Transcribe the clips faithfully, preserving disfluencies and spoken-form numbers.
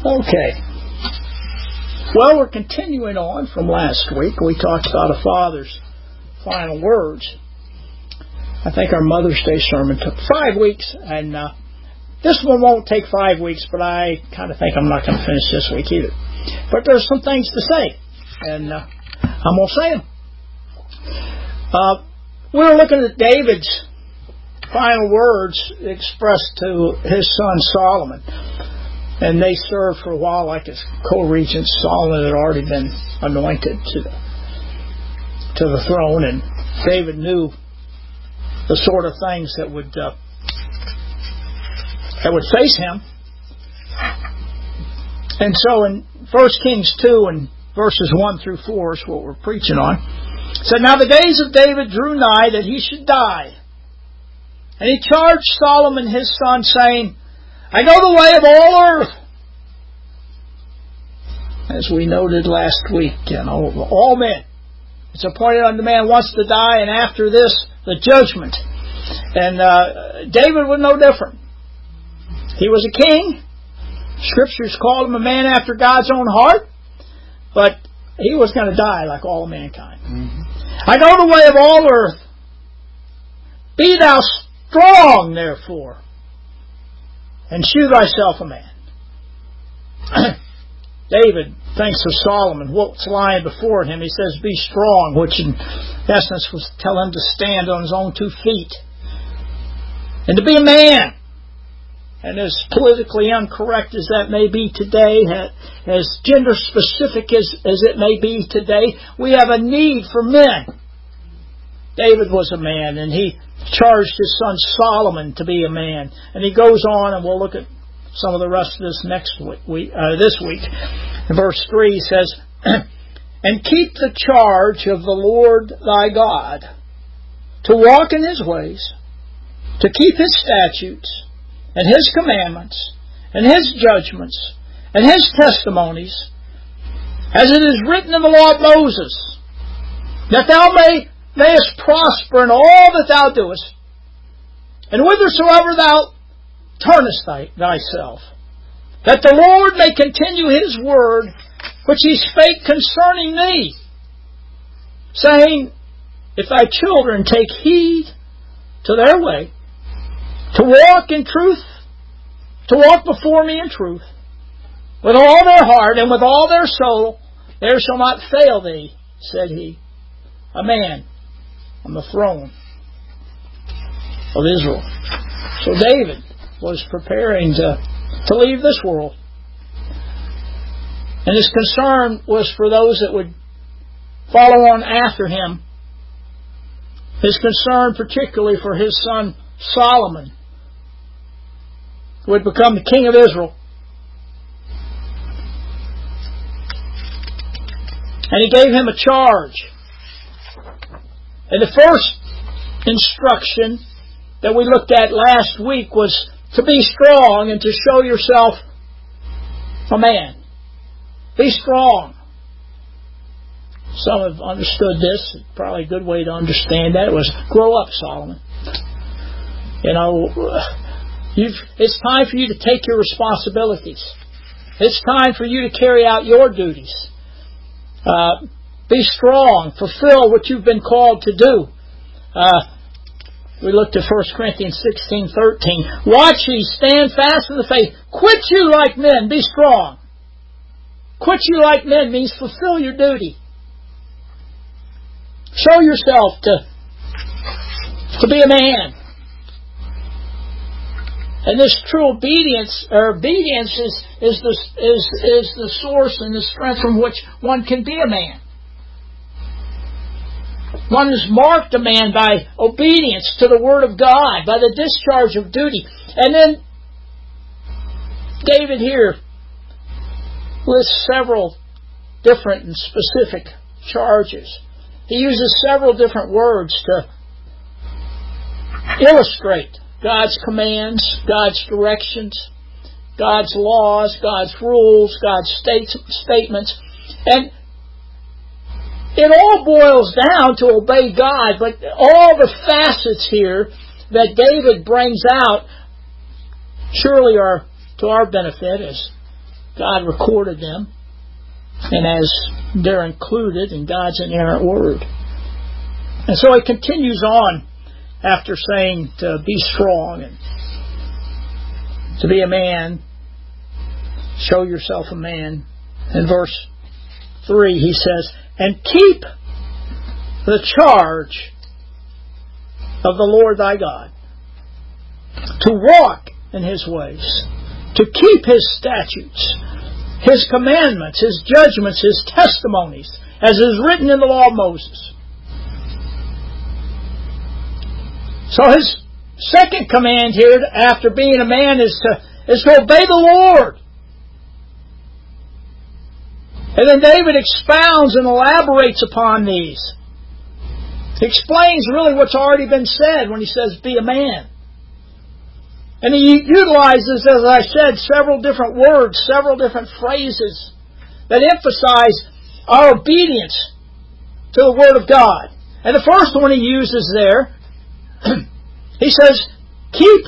Okay. Well, we're continuing on from last week. We talked about a father's final words. I think our Mother's Day sermon took five weeks, and uh, this one won't take five weeks, but I kind of think I'm not going to finish this week either. But there's some things to say, and uh, I'm going to say them. Uh, we're looking at David's final words expressed to his son Solomon. And they served for a while like his co-regent. Solomon had already been anointed to the, to the throne, and David knew the sort of things that would uh, that would face him. And so in First Kings two and verses one through four is what we're preaching on. It said, "Now the days of David drew nigh that he should die. And he charged Solomon his son, saying, I know the way of all earth." As we noted last week, you know, all men. It's appointed unto man once to die, and after this, the judgment. And uh, David was no different. He was a king. Scriptures called him a man after God's own heart. But he was going to die like all mankind. Mm-hmm. "I know the way of all earth. Be thou strong, therefore, and shew thyself a man." David thinks of Solomon, what's lying before him. He says, be strong, which in essence was to tell him to stand on his own two feet. And to be a man. And as politically incorrect as that may be today, as gender specific as, as it may be today, we have a need for men. David was a man, and he charged his son Solomon to be a man. And he goes on, and we'll look at some of the rest of this next week, uh, this week. In verse three says, "And keep the charge of the Lord thy God, to walk in his ways, to keep his statutes, and his commandments, and his judgments, and his testimonies, as it is written in the law of Moses, that thou may mayest prosper in all that thou doest, and whithersoever thou turnest thy, thyself, that the Lord may continue his word which he spake concerning thee, saying, If thy children take heed to their way, to walk in truth, to walk before me in truth, with all their heart and with all their soul, there shall not fail thee, said he, a man on the throne of Israel." So David was preparing to, to leave this world. And his concern was for those that would follow on after him. His concern particularly for his son Solomon, who would become the king of Israel. And he gave him a charge. And the first instruction that we looked at last week was to be strong and to show yourself a man. Be strong. Some have understood this. Probably a good way to understand that was grow up, Solomon. You know, you've, it's time for you to take your responsibilities. It's time for you to carry out your duties. Uh, be strong. Fulfill what you've been called to do. Uh, We looked at First Corinthians sixteen thirteen. "Watch ye, stand fast in the faith. Quit you like men, be strong." Quit you like men means fulfill your duty. Show yourself to, to be a man. And this true obedience, or obedience is, is, the, is, is the source and the strength from which one can be a man. One is marked a man by obedience to the Word of God, by the discharge of duty. And then David here lists several different and specific charges. He uses several different words to illustrate God's commands, God's directions, God's laws, God's rules, God's states, statements. And it all boils down to obey God, but all the facets here that David brings out surely are to our benefit as God recorded them, and as they're included in God's inerrant Word. And so it continues on after saying to be strong and to be a man, show yourself a man. In verse three he says, and keep the charge of the Lord thy God, to walk in His ways, to keep His statutes, His commandments, His judgments, His testimonies, as is written in the law of Moses. So his second command here, after being a man, is to, is to obey the Lord. And then David expounds and elaborates upon these. He explains really what's already been said when he says, be a man. And he utilizes, as I said, several different words, several different phrases that emphasize our obedience to the Word of God. And the first one he uses there, he says, keep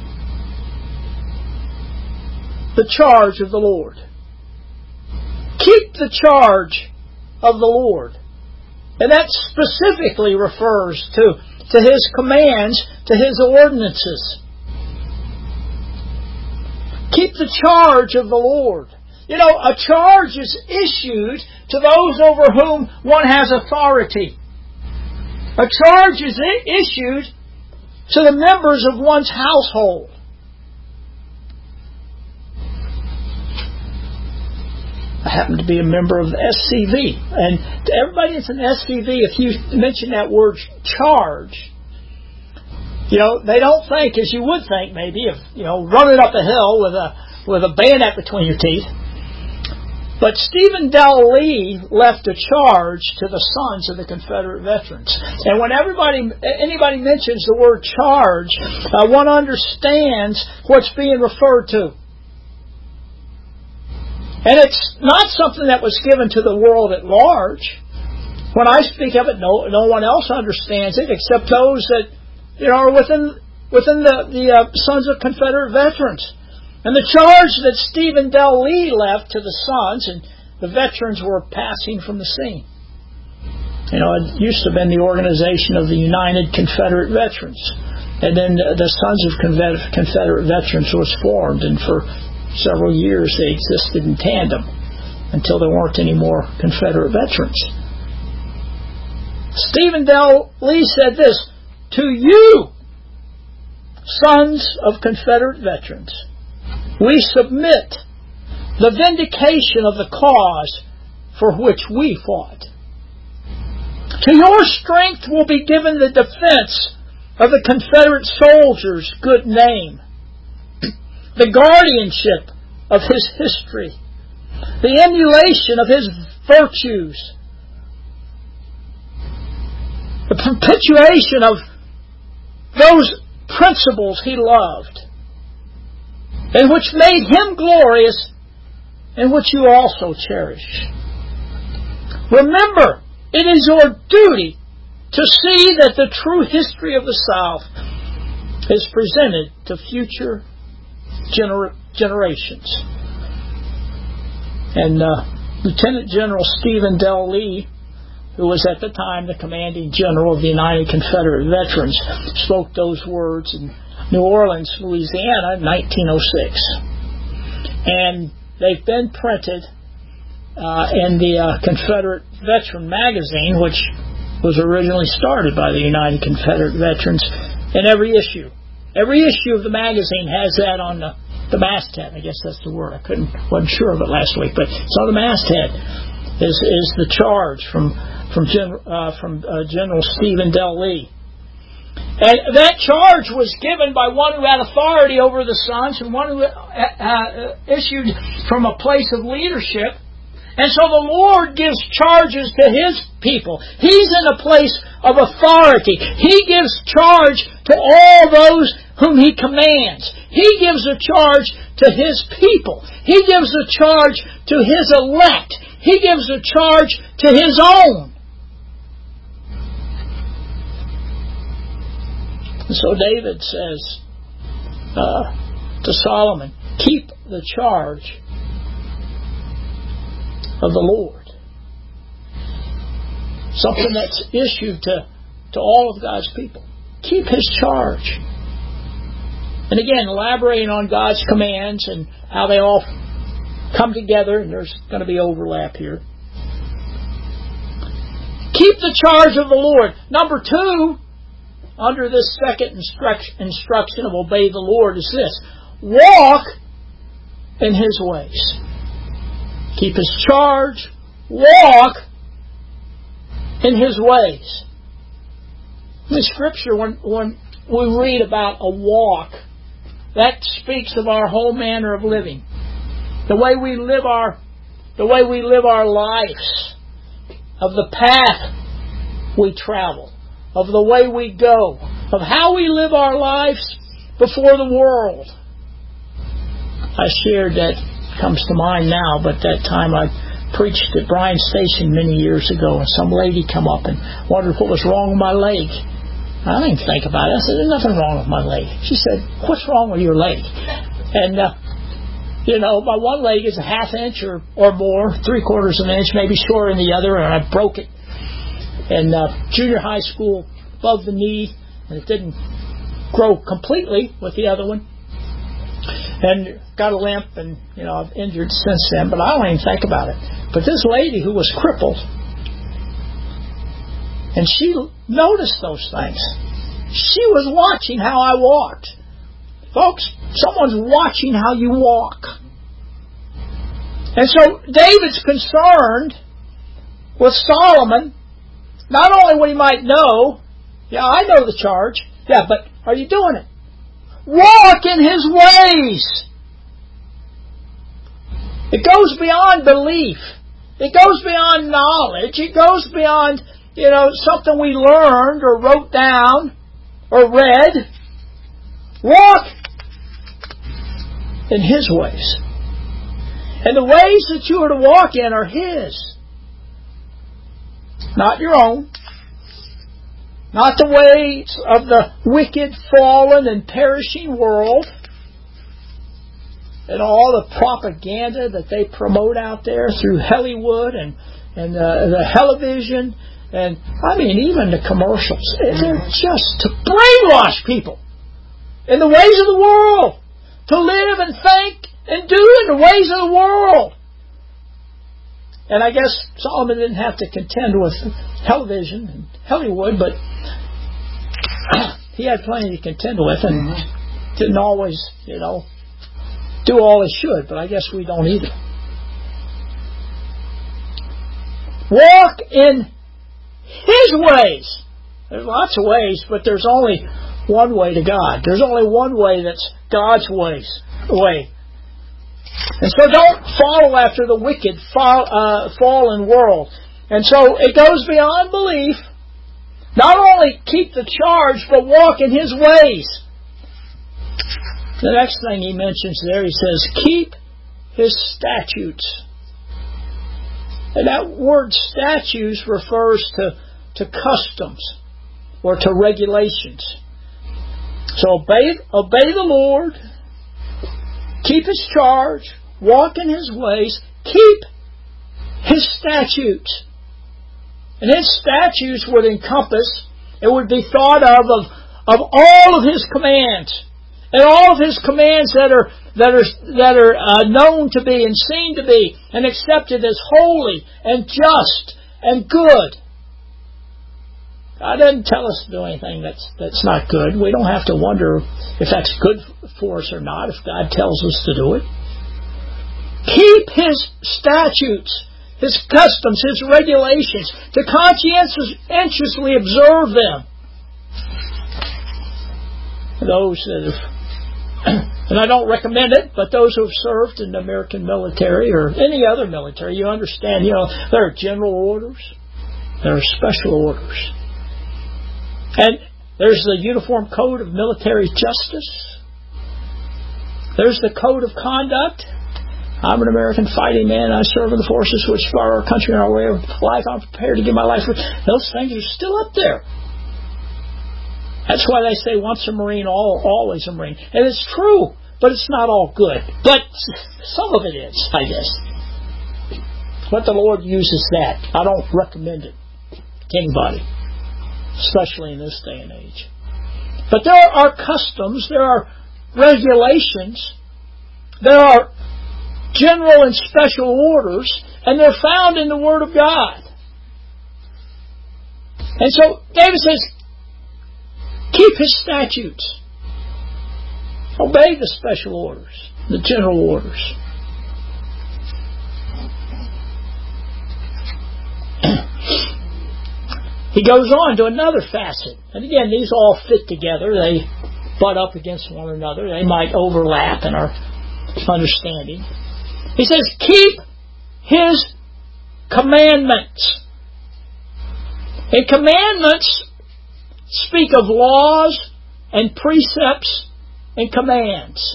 the charge of the Lord. Keep the charge of the Lord. And that specifically refers to, to His commands, to His ordinances. Keep the charge of the Lord. You know, a charge is issued to those over whom one has authority. A charge is issued to the members of one's household. I happen to be a member of the S C V. And to everybody that's in S C V, if you mention that word charge, you know, they don't think, as you would think maybe, of, you know, running up a hill with a with a bayonet between your teeth. But Stephen Del Lee left a charge to the sons of the Confederate veterans. And when everybody, anybody mentions the word charge, uh, one understands what's being referred to. And it's not something that was given to the world at large. When I speak of it, no, no one else understands it except those that, you know, are within within the, the uh, sons of Confederate veterans. And the charge that Stephen Del Lee left to the sons, and the veterans were passing from the scene. You know, it used to have been the organization of the United Confederate Veterans. And then the Sons of Confederate Veterans was formed, and for several years they existed in tandem until there weren't any more Confederate veterans. Stephen Del Lee said this, to you, sons of Confederate veterans, we submit the vindication of the cause for which we fought. To your strength will be given the defense of the Confederate soldier's good name, the guardianship of his history, the emulation of his virtues, the perpetuation of those principles he loved, and which made him glorious, and which you also cherish. Remember, it is your duty to see that the true history of the South is presented to future gener- generations. And uh, Lieutenant General Stephen Del Lee, who was at the time the commanding general of the United Confederate Veterans, spoke those words in New Orleans, Louisiana, in nineteen oh six. And they've been printed uh, in the uh, Confederate Veteran magazine, which was originally started by the United Confederate Veterans, in every issue. Every issue of the magazine has that on the, the masthead. I guess that's the word. I couldn't wasn't sure of it last week, but it's on the masthead. Is is the charge from from Gen, uh, from uh, General Stephen Del Lee. And that charge was given by one who had authority over the sons and one who uh, uh, issued from a place of leadership. And so the Lord gives charges to His people. He's in a place of authority. He gives charge to all those whom He commands. He gives a charge to His people. He gives a charge to His elect. He gives a charge to His own. And so David says uh, to Solomon, keep the charge of the Lord. Something that's issued to, to all of God's people. Keep His charge. And again, elaborating on God's commands and how they all come together, and there's going to be overlap here. Keep the charge of the Lord. Number two, under this second instruction of obey the Lord, is this: walk in His ways. Keep His charge. Walk in His ways. In the Scripture, when, when we read about a walk, that speaks of our whole manner of living. The way we live our, the way we live our lives, of the path we travel, of the way we go, of how we live our lives before the world. I shared that, comes to mind now, but that time I preached at Bryan Station many years ago, and some lady come up and wondered what was wrong with my leg. I didn't think about it. I said, there's nothing wrong with my leg. She said, what's wrong with your leg? And, uh, you know, my one leg is a half inch or, or more, three quarters of an inch, maybe shorter than the other, and I broke it in uh, junior high school above the knee, and it didn't grow completely with the other one. And got a limp, and, you know, I've injured since then, but I don't even think about it. But this lady who was crippled, and she noticed those things. She was watching how I walked. Folks, someone's watching how you walk. And so David's concerned with Solomon, not only what he might know. Yeah, I know the charge. Yeah, but are you doing it? Walk in His ways. It goes beyond belief. It goes beyond knowledge. It goes beyond, you know, something we learned or wrote down or read. Walk in His ways. And the ways that you are to walk in are His. Not your own. Not the ways of the wicked, fallen, and perishing world. And all the propaganda that they promote out there through Hollywood and, and uh, the television. And, I mean, even the commercials. They're just to brainwash people in the ways of the world. To live and think and do in the ways of the world. And I guess Solomon didn't have to contend with television and Hollywood, but he had plenty to contend with and mm-hmm. didn't always, you know, do all he should, but I guess we don't either. Walk in His ways. There's lots of ways, but there's only one way to God. There's only one way that's God's ways, way. And so don't follow after the wicked, fall, uh, fallen world. And so it goes beyond belief. Not only keep the charge, but walk in His ways. The next thing he mentions there, he says, keep His statutes. And that word statutes refers to, to customs or to regulations. So obey, obey the Lord, keep His charge, walk in His ways, keep His statutes. And His statutes would encompass, it would be thought of, of, of all of His commands. And all of His commands that are that are that are uh, known to be and seen to be and accepted as holy and just and good. God doesn't tell us to do anything that's that's not good. We don't have to wonder if that's good for us or not if God tells us to do it. Keep His statutes, His customs, His regulations, to conscientiously observe them. Those that have, and I don't recommend it, but those who have served in the American military or any other military, you understand, you know, there are general orders, there are special orders. And there's the Uniform Code of Military Justice. There's the Code of Conduct. I'm an American fighting man. I serve in the forces which for our country and our way of life. I'm prepared to give my life for. Those things are still up there. That's why they say once a Marine, all, always a Marine. And it's true, but it's not all good. But some of it is, I guess. But the Lord uses that. I don't recommend it to anybody, especially in this day and age. But there are customs, there are regulations, there are general and special orders, and they're found in the Word of God. And so David says, keep His statutes. Obey the special orders, the general orders. He goes on to another facet. And again, these all fit together. They butt up against one another. They might overlap in our understanding. He says, keep His commandments. And commandments speak of laws and precepts and commands.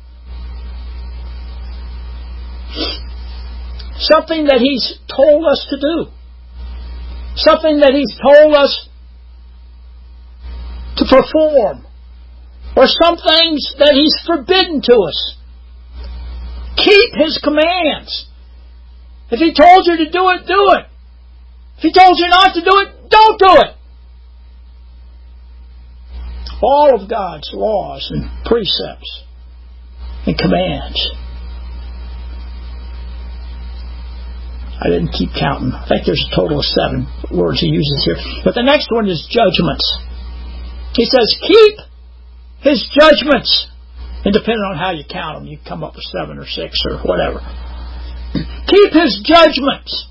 Something that He's told us to do. Something that He's told us to perform. Or some things that He's forbidden to us. Keep His commands. If He told you to do it, do it. If He told you not to do it, don't do it. All of God's laws and precepts and commands. I didn't keep counting. I think there's a total of seven words He uses here. But the next one is judgments. He says, keep His judgments. And depending on how you count them, you come up with seven or six or whatever. Keep His judgments.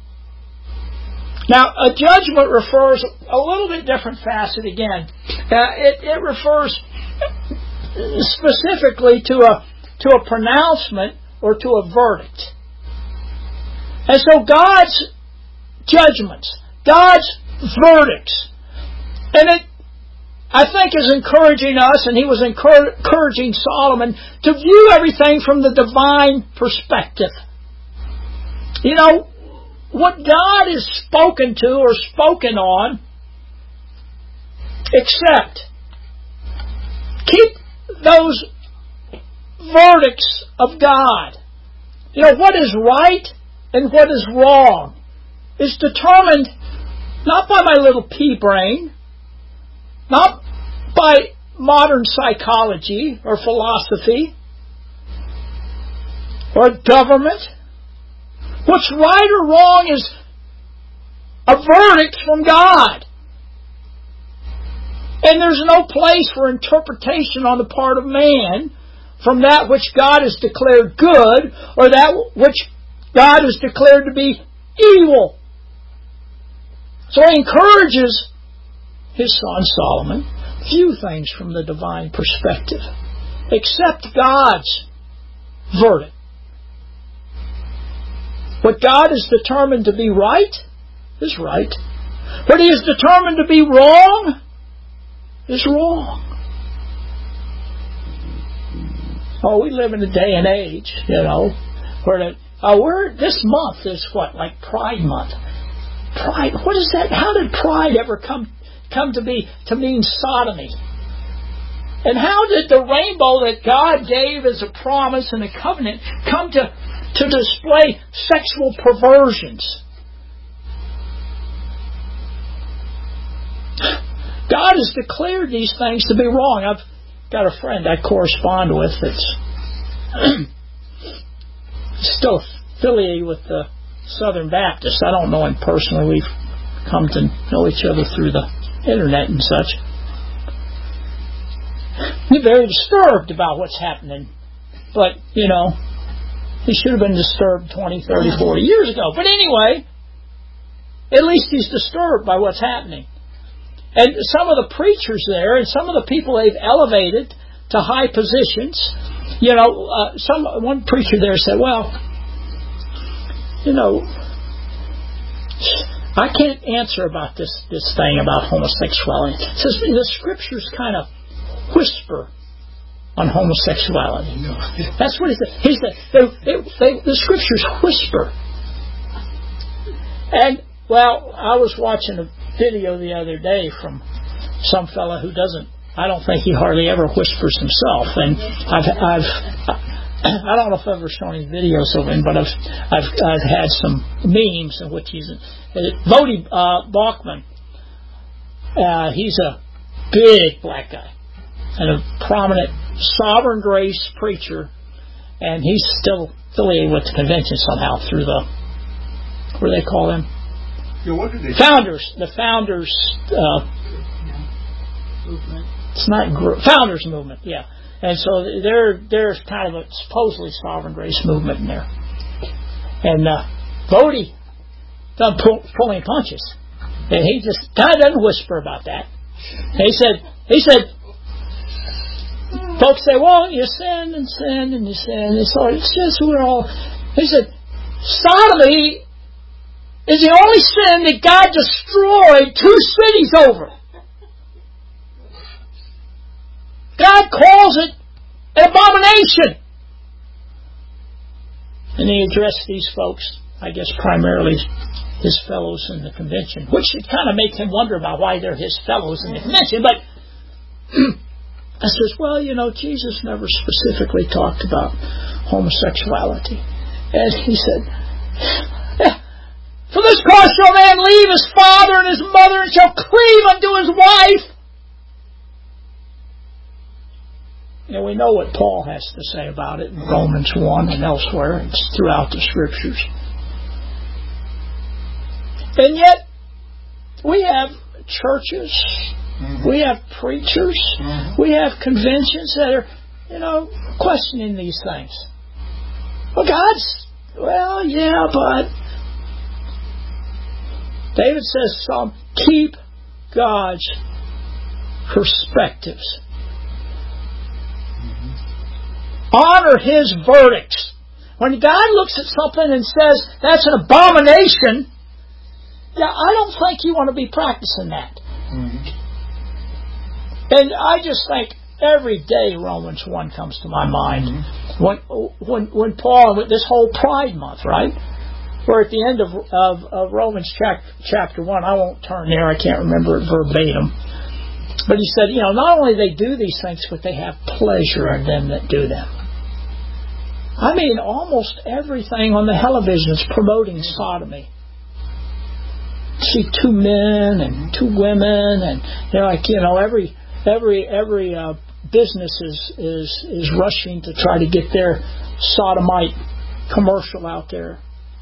Now, a judgment refers a little bit different facet again. Uh, it, it refers specifically to a to a pronouncement or to a verdict. And so God's judgments, God's verdicts, and it, I think, is encouraging us, and He was encouraging Solomon to view everything from the divine perspective. You know, what God is spoken to or spoken on, accept. Keep those verdicts of God. You know, what is right and what is wrong is determined not by my little pea brain, not by modern psychology or philosophy or government. What's right or wrong is a verdict from God. And there's no place for interpretation on the part of man from that which God has declared good or that which God has declared to be evil. So He encourages His son Solomon, view things from the divine perspective. Accept God's verdict. What God is determined to be right is right. What He is determined to be wrong is wrong. Oh, we live in a day and age, you know, where the, oh, we're, this month is what, like Pride Month. Pride, what is that? How did pride ever come come to be to mean sodomy? And how did the rainbow that God gave as a promise and a covenant come to to display sexual perversions? God has declared these things to be wrong. I've got a friend I correspond with that's still affiliated with the Southern Baptists. I don't know him personally. We've come to know each other through the internet and such. He's very disturbed about what's happening. But, you know, he should have been disturbed twenty, thirty, forty years ago. But anyway, at least he's disturbed by what's happening. And some of the preachers there and some of the people they've elevated to high positions, you know, uh, some one preacher there said, well, you know, I can't answer about this, this thing about homosexuality. It says the Scriptures kind of whisper on homosexuality. That's what he said. He said they, they, they, the Scriptures whisper. And, well, I was watching a video the other day from some fella who doesn't, I don't think he hardly ever whispers himself. And I've, I've I don't know if I've ever shown any videos of him, but I've I've, I've had some memes in which he's uh, Voddie uh, Baucham. Uh, he's a big black guy and a prominent Sovereign Grace preacher, and he's still affiliated with the convention somehow through the, what do they call them? Yeah, what do they founders. The founders. Uh, movement. It's not gr- founders movement, yeah. And so there, there's kind of a supposedly Sovereign Grace movement in there. And uh, Voddie done pull, pulling punches, and he just kind of doesn't whisper about that. And he said, he said, folks say, well, you sin and sin and you sin. And so it's just we're all. He said, sodomy is the only sin that God destroyed two cities over. God calls it an abomination. And he addressed these folks, I guess primarily his fellows in the convention, which should kind of make him wonder about why they're his fellows in the convention. But I says, well, you know, Jesus never specifically talked about homosexuality. And he said, for this cause shall a man leave his father and his mother and shall cleave unto his wife. And we know what Paul has to say about it in Romans one and elsewhere. It's throughout the Scriptures. And yet, we have churches, mm-hmm. we have preachers, mm-hmm. we have conventions that are, you know, questioning these things. Well, God's, well, yeah, but David says, Psalm, keep God's perspectives. Honor His verdicts. When God looks at something and says, that's an abomination, yeah, I don't think you want to be practicing that. Mm-hmm. And I just think every day Romans one comes to my mind. Mm-hmm. When when when Paul, with this whole Pride Month, right? We're at the end of of, of Romans chapter, chapter one. I won't turn there. I can't remember it verbatim. But he said, you know, not only they do these things, but they have pleasure in them that do them. I mean, almost everything on the television is promoting sodomy. See two men and two women, and you know, like you know, every every every uh, business is is is rushing to try to get their sodomite commercial out there.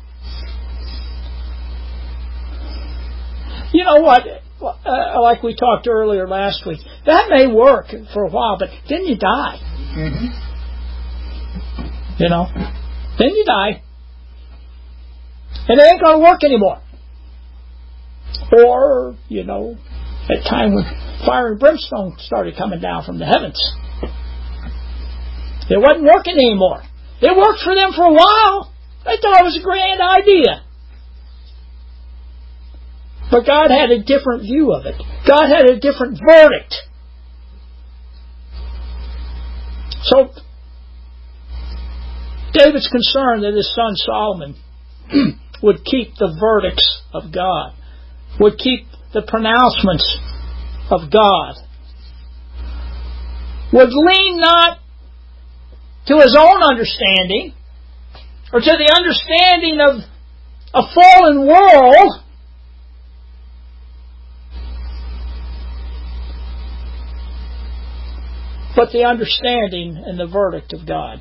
You know what? Uh, like we talked earlier last week, that may work for a while, but then you die. Mm-hmm. You know, then you die, and it ain't going to work anymore. Or, you know, at time when fire and brimstone started coming down from the heavens, it wasn't working anymore. It worked for them for a while. They thought it was a grand idea. But God had a different view of it. God had a different verdict. So, David's concerned that his son Solomon would keep the verdicts of God, would keep the pronouncements of God, would lean not to his own understanding or to the understanding of a fallen world, but the understanding and the verdict of God.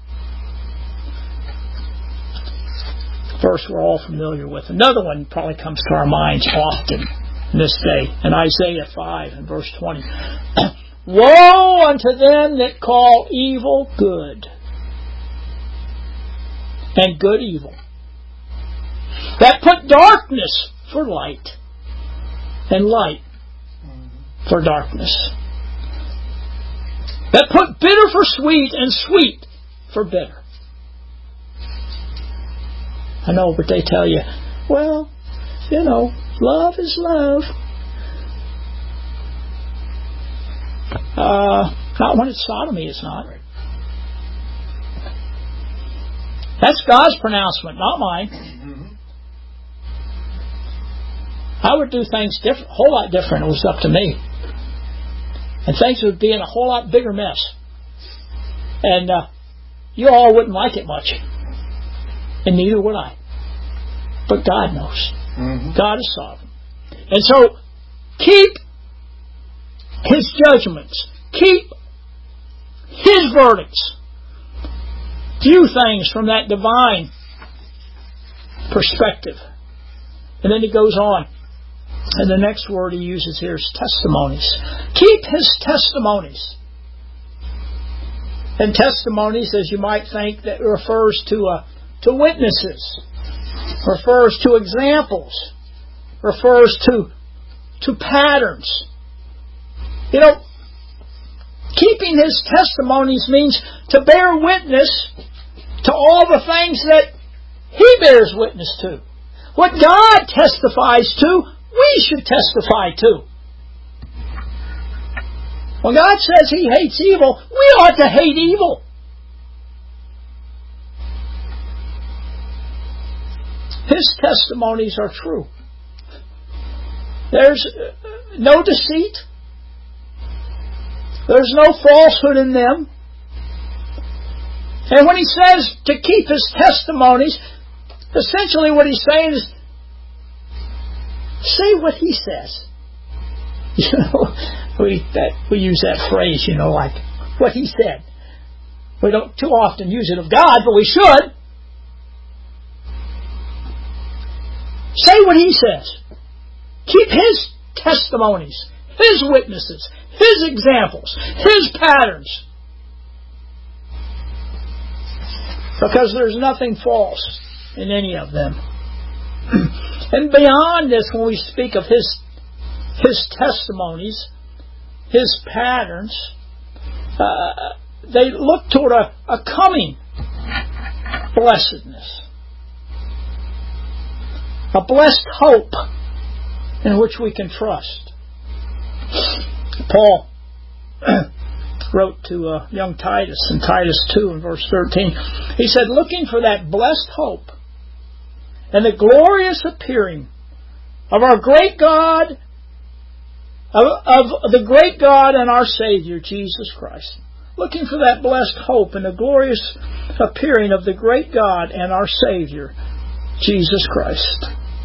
Verse we're all familiar with. Another one probably comes to our minds often in this day, in Isaiah five and verse twenty. Woe unto them that call evil good, and good evil, that put darkness for light, and light for darkness, that put bitter for sweet, and sweet for bitter. I know, but they tell you, well, you know, love is love. Uh, not when it's sodomy, it's not. That's God's pronouncement, not mine. Mm-hmm. I would do things different, a whole lot different if it was up to me. And things would be in a whole lot bigger mess. And, uh, you all wouldn't like it much. And neither would I. But God knows. Mm-hmm. God is sovereign. And so, keep His judgments. Keep His verdicts. View things from that divine perspective. And then he goes on. And the next word he uses here is testimonies. Keep His testimonies. And testimonies, as you might think, that refers to uh, to witnesses, refers to examples, refers to to patterns. You know, keeping His testimonies means to bear witness to all the things that He bears witness to. What God testifies to, we should testify to. When God says He hates evil, we ought to hate evil. His testimonies are true. There's no deceit. There's no falsehood in them. And when He says to keep His testimonies, essentially what He's saying is, say what He says. You know, we that we use that phrase, you know, like what He said. We don't too often use it of God, but we should. Say what He says. Keep His testimonies, His witnesses, His examples, His patterns. Because there's nothing false in any of them. And beyond this, when we speak of His His testimonies, His patterns, uh, they look toward a, a coming blessedness. A blessed hope in which we can trust. Paul wrote to uh, young Titus in Titus two and verse thirteen. He said, looking for that blessed hope and the glorious appearing of our great God, of, of the great God and our Savior, Jesus Christ. Looking for that blessed hope and the glorious appearing of the great God and our Savior, Jesus Christ.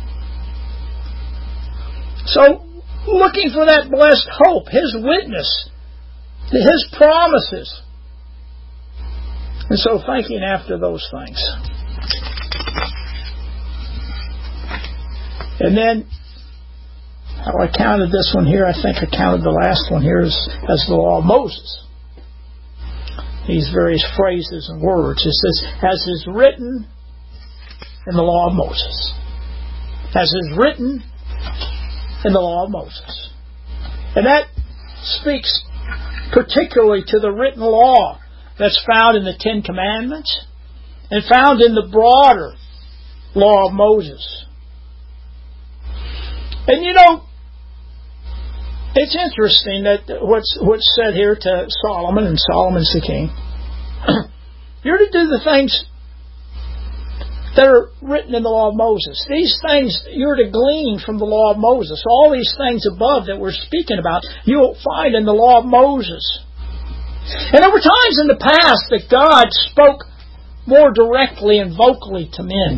So, looking for that blessed hope, His witness, His promises. And so thinking after those things. And then, how I counted this one here, I think I counted the last one here as, as the law of Moses. These various phrases and words. It says, as is written in the law of Moses. As is written in the law of Moses. And that speaks particularly to the written law that's found in the Ten Commandments and found in the broader law of Moses. And you know, it's interesting that what's what's said here to Solomon, and Solomon's the king. You're to do the things that are written in the law of Moses. These things you're to glean from the law of Moses. All these things above that we're speaking about, you'll find in the law of Moses. And there were times in the past that God spoke more directly and vocally to men.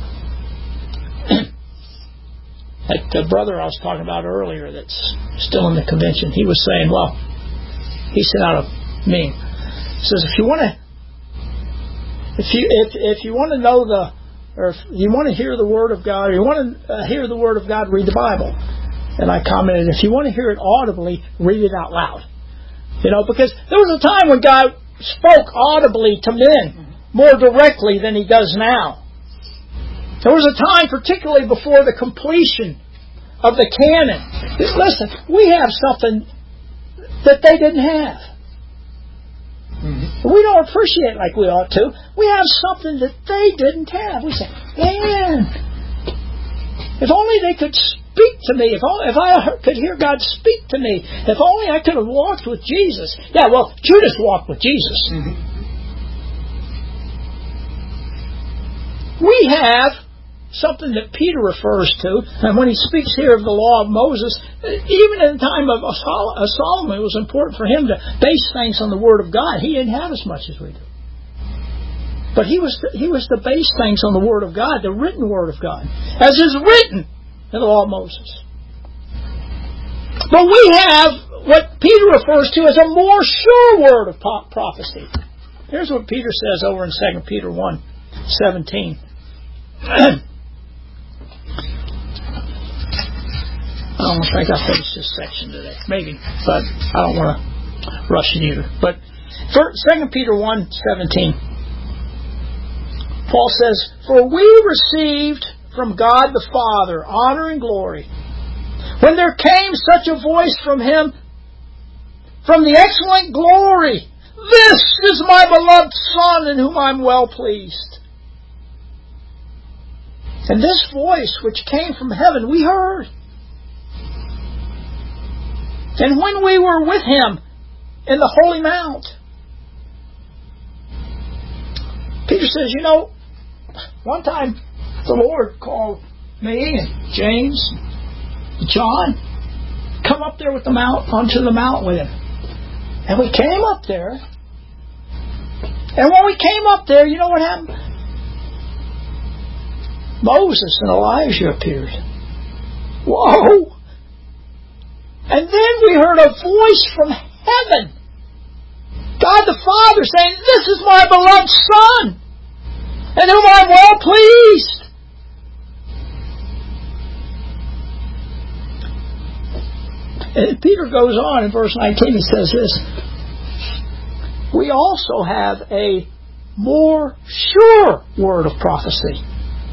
Like the brother I was talking about earlier that's still in the convention, he was saying, well, he sent out a meme. He says, if you want to if you if if you want to know the or if you want to hear the Word of God, or you want to uh, hear the Word of God, read the Bible. And I commented, if you want to hear it audibly, read it out loud. You know, because there was a time when God spoke audibly to men more directly than He does now. There was a time, particularly before the completion of the canon. Listen, we have something that they didn't have. Mm-hmm. We don't appreciate it like we ought to. We have something that they didn't have. We say, man, if only they could speak to me. If, only, if I could hear God speak to me. If only I could have walked with Jesus. Yeah, well, Judas walked with Jesus. Mm-hmm. We have something that Peter refers to, and when he speaks here of the law of Moses, even in the time of Solomon, it was important for him to base things on the Word of God. He didn't have as much as we do. But he was to, he was to base things on the Word of God, the written Word of God, as is written in the law of Moses. But we have what Peter refers to as a more sure word of prophecy. Here's what Peter says over in Second Peter one seventeen. I don't think I finished this section today. Maybe, but I don't want to rush it either. But for Second Peter one seventeen, Paul says, "For we received from God the Father honor and glory, when there came such a voice from Him, from the excellent glory, 'This is my beloved Son, in whom I am well pleased.' And this voice which came from heaven we heard. And when we were with Him in the Holy Mount." Peter says, you know, one time the Lord called me and James and John, come up there with the mount, onto the mount with Him. And we came up there. And when we came up there, you know what happened? Moses and Elijah appeared. Whoa! And then we heard a voice from heaven. God the Father saying, "This is my beloved Son, in whom I am well pleased." And Peter goes on in verse nineteen, he says this, "We also have a more sure word of prophecy,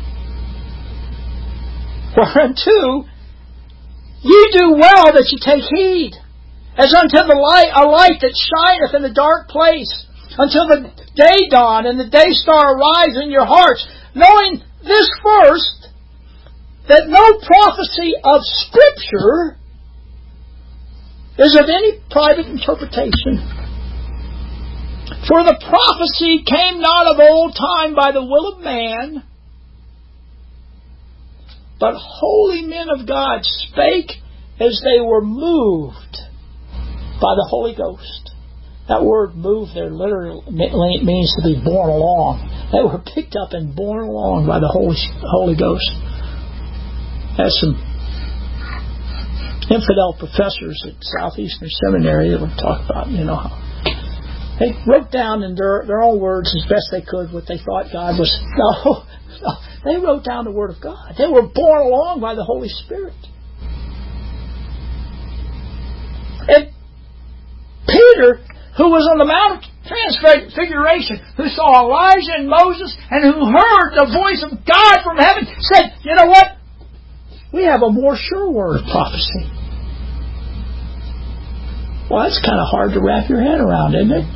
whereunto ye do well that ye take heed, as unto the light, a light that shineth in a dark place, until the day dawn and the day star arise in your hearts, knowing this first, that no prophecy of Scripture is of any private interpretation. For the prophecy came not of old time by the will of man, but holy men of God spake as they were moved by the Holy Ghost." That word "move" there literally means to be borne along. They were picked up and borne along by the Holy Holy Ghost. As some infidel professors at Southeastern Seminary that would talk about, you know, how they wrote down in their, their own words as best they could what they thought God was. No, no, they wrote down the Word of God. They were borne along by the Holy Spirit. And Peter, who was on the Mount of Transfiguration, who saw Elijah and Moses, and who heard the voice of God from heaven, said, you know what? We have a more sure word of prophecy. Well, that's kind of hard to wrap your head around, isn't it?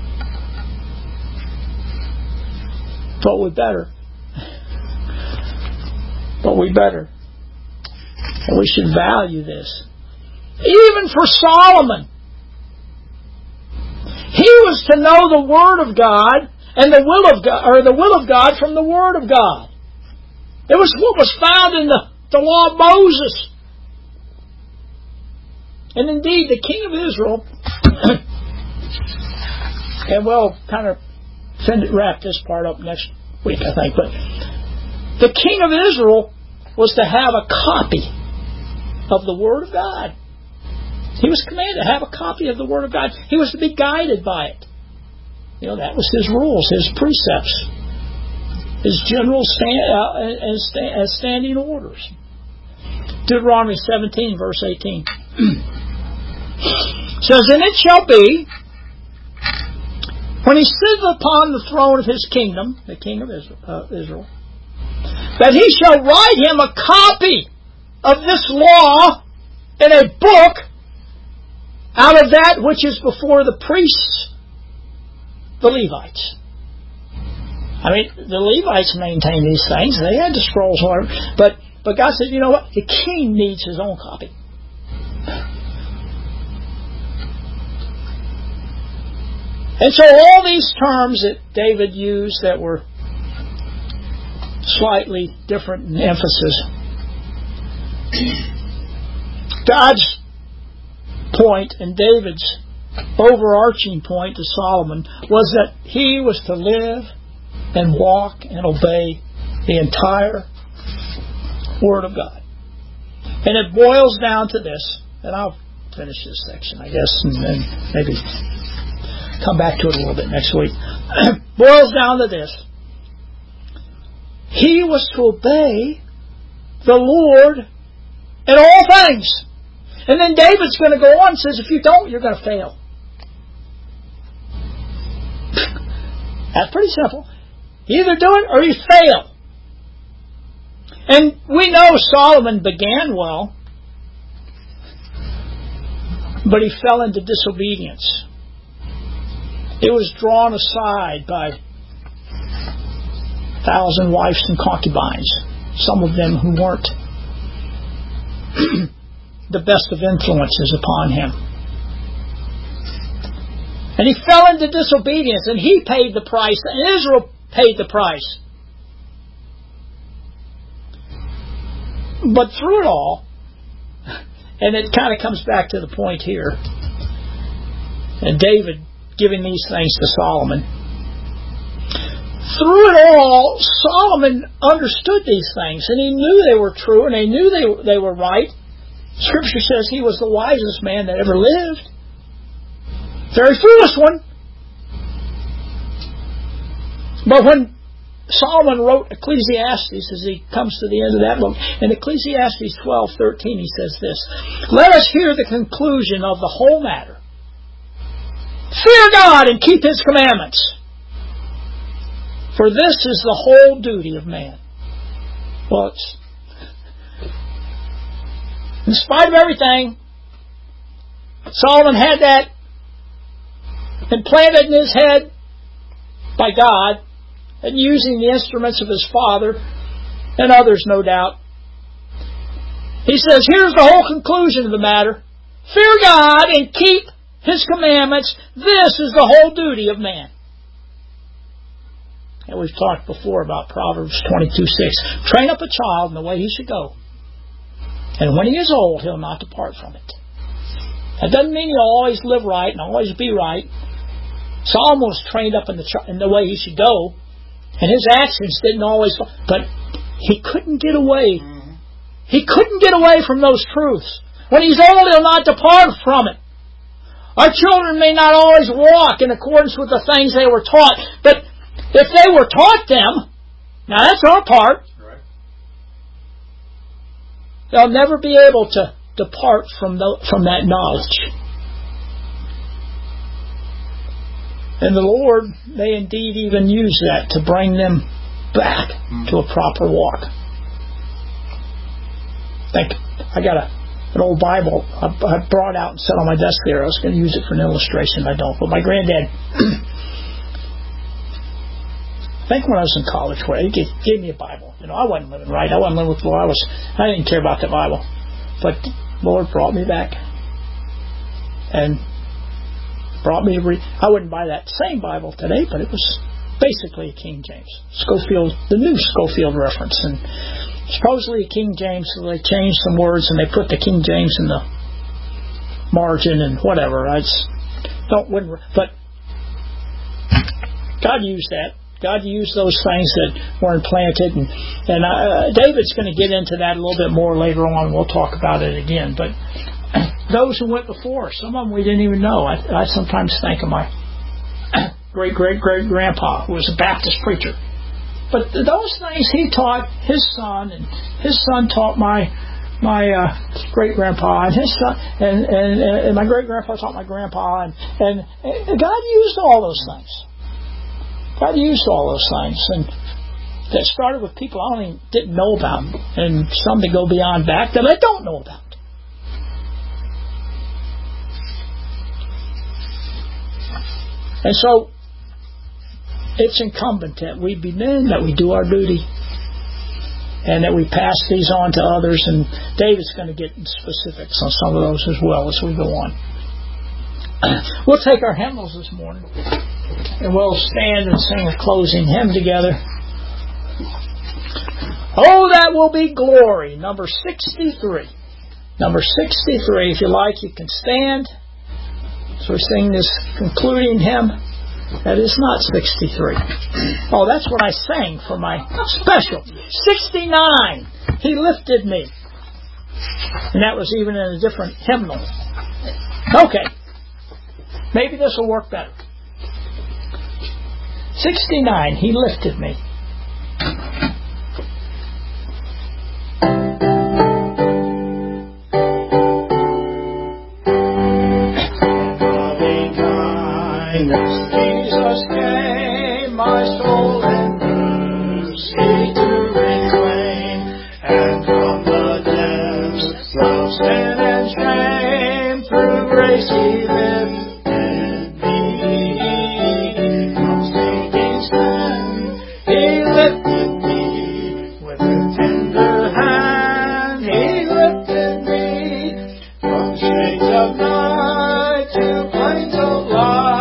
But we better. But we better. And we should value this. Even for Solomon, he was to know the Word of God and the will of God, or the will of God from the Word of God. It was what was found in the, the law of Moses. And indeed, the king of Israel, and we'll kind of wrap this part up next week, I think, but the king of Israel was to have a copy of the Word of God. He was commanded to have a copy of the Word of God. He was to be guided by it. You know, that was his rules, his precepts, his general stand, uh, and sta- standing orders. Deuteronomy seventeen, verse eighteen. Says, "And it shall be, when he sitteth upon the throne of his kingdom," the king of Israel, uh, Israel, "that he shall write him a copy of this law in a book out of that which is before the priests, the Levites." I mean, the Levites maintained these things. They had the scrolls, whatever. But, but God said, you know what? The king needs his own copy. And so all these terms that David used that were slightly different in emphasis, God's point and David's overarching point to Solomon was that he was to live and walk and obey the entire Word of God. And it boils down to this, and I'll finish this section, I guess, and then maybe come back to it a little bit next week. Boils down to this. He was to obey the Lord in all things. And then David's going to go on and says, if you don't, you're going to fail. That's pretty simple. You either do it or you fail. And we know Solomon began well, but he fell into disobedience. He was drawn aside by a thousand wives and concubines, some of them who weren't the best of influences upon him. And he fell into disobedience, and he paid the price, and Israel paid the price. But through it all, and it kind of comes back to the point here, and David giving these things to Solomon, through it all, Solomon understood these things, and he knew they were true, and he knew they, they were right. Scripture says he was the wisest man that ever lived. Very foolish one. But when Solomon wrote Ecclesiastes, as he comes to the end of that book, in Ecclesiastes twelve thirteen, he says this: let us hear the conclusion of the whole matter. Fear God and keep His commandments, for this is the whole duty of man. Well, it's, in spite of everything, Solomon had that implanted in his head by God, and using the instruments of his father and others, no doubt. He says, here's the whole conclusion of the matter. Fear God and keep His commandments. This is the whole duty of man. And we've talked before about Proverbs twenty-two six. Train up a child in the way he should go, and when he is old, he'll not depart from it. That doesn't mean he'll always live right and always be right. Solomon was trained up in the, in the way he should go, and his actions didn't always... But he couldn't get away. He couldn't get away from those truths. When he's old, he'll not depart from it. Our children may not always walk in accordance with the things they were taught, but if they were taught them, now that's our part, right, they'll never be able to depart from the, from that knowledge. And the Lord may indeed even use that to bring them back to a proper walk. Think, I got a, an old Bible I, I brought out and set on my desk there. I was going to use it for an illustration. I don't. But my granddad, I think when I was in college, where he gave, gave me a Bible. You know, I wasn't living right. I wasn't living with the Lord. I was. I didn't care about the Bible. But the Lord brought me back and brought me to read. I wouldn't buy that same Bible today, but it was basically a King James. Schofield, the new Schofield reference. And supposedly a King James, so they changed some words and they put the King James in the margin and whatever. I just don't, wouldn't, but God used that. God used those things that were implanted. And, and uh, David's going to get into that a little bit more later on. We'll talk about it again. But those who went before, some of them we didn't even know. I, I sometimes think of my great-great-great-grandpa, who was a Baptist preacher. But those things he taught his son, and his son taught my my uh, great-grandpa, and his son, and, and, and my great-grandpa taught my grandpa, and, and, and God used all those things. God used all those things, and that started with people I only didn't know about, and some that go beyond that that I don't know about. And so, it's incumbent that we be men, that we do our duty, and that we pass these on to others. And David's going to get specifics on some of those as well as we go on. We'll take our hymnals this morning, and we'll stand and sing a closing hymn together. Oh, that will be glory, number sixty-three. Number sixty-three. If you like, you can stand. So we sing this concluding hymn. That is not sixty-three. Oh, that's what I sang for my special. sixty-nine. He lifted me. And that was even in a different hymnal. Okay. Maybe this will work better. sixty-nine. He lifted me. Jesus came, my soul in mercy to reclaim, and from the depths of sin and shame, through grace He lifted me. From sinking sun, He lifted me. With a tender hand, He lifted me. From shades of night to plains of light,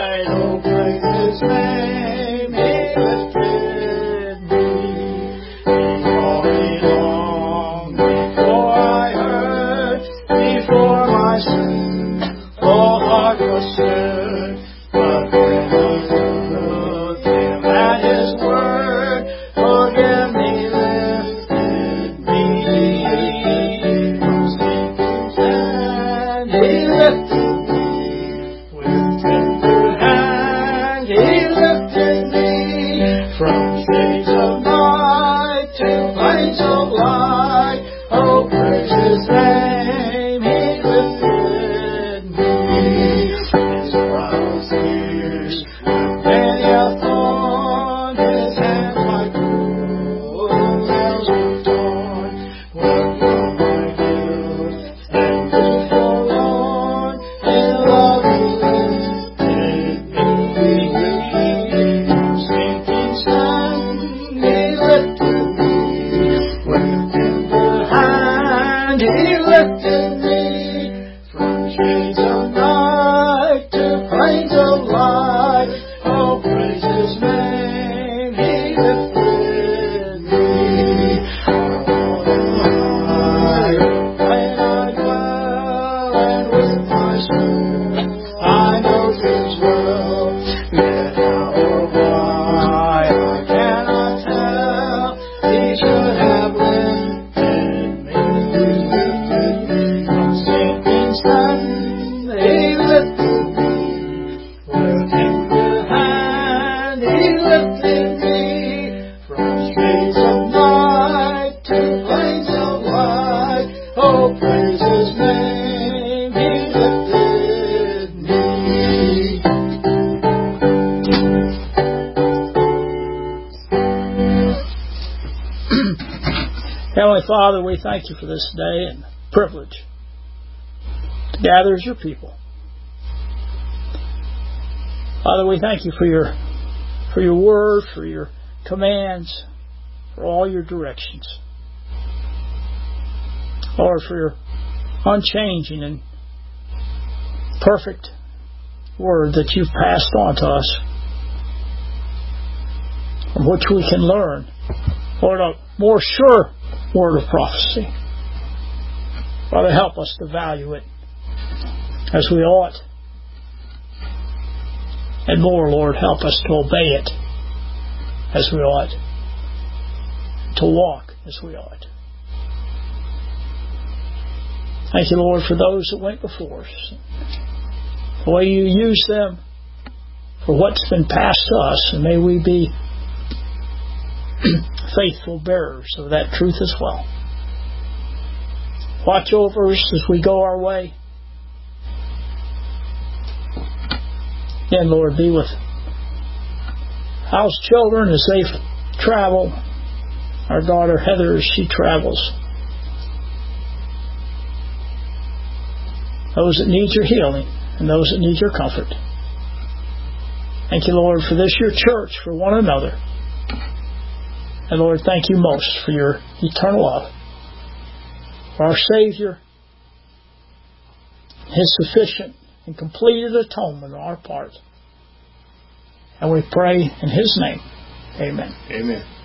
name, He lifted me. He called me long before I heard, before my sin, whole heart was stirred. But when I looked Him at His word, forgive me, lifted me. From sinking sand, He lifted me. With tender hand, He lifted me. From shades of night to plains of light, oh, praise His name. He lifted me. His brow tears, many a thorn, His hands like cruel nails were torn. What were my guilt and grief forlorn? In love He lifted me. From sinking sun, He lifted me. With tender hand, He lifted me. From shades of night to plains of light, oh, praise His name. He lifted me. I when I dwell, and with my soul I know His will. Yet how or why I cannot tell, He should have lifted me. From sinking sun, He lifted me. With tender hand, He lifted me. From shades of night to plains of light, oh, praise His name. He lifted me. Heavenly Father, we thank You for this day and privilege to gather as Your people. Father, we thank You for Your for Your word, for Your commands, for all Your directions. Lord, for Your unchanging and perfect word that You've passed on to us, from which we can learn, Lord, a more sure word of prophecy. Father, help us to value it as we ought. And more, Lord, help us to obey it as we ought, to walk as we ought. Thank You, Lord, for those that went before us, the way You use them, for what's been passed to us, and may we be faithful bearers of that truth as well. Watch over us as we go our way. And Lord, be with Al's children as they travel. Our daughter Heather as she travels. Those that need Your healing and those that need Your comfort. Thank You, Lord, for this Your church, for one another. And Lord, thank You most for Your eternal love, for our Savior, His sufficient and completed atonement on our part. And we pray in His name. Amen. Amen.